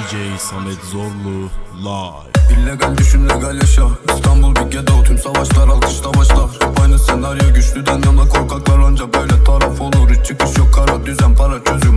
DJ Samet Zorlu live. İllegal düşün legal yaşa. İstanbul bir ghetto, tüm savaşlar alkışla başlar. Hep aynı senaryo, güçlüden yana korkaklar, anca böyle taraf olur. Hiç çıkış yok, kara düzen para çözüm.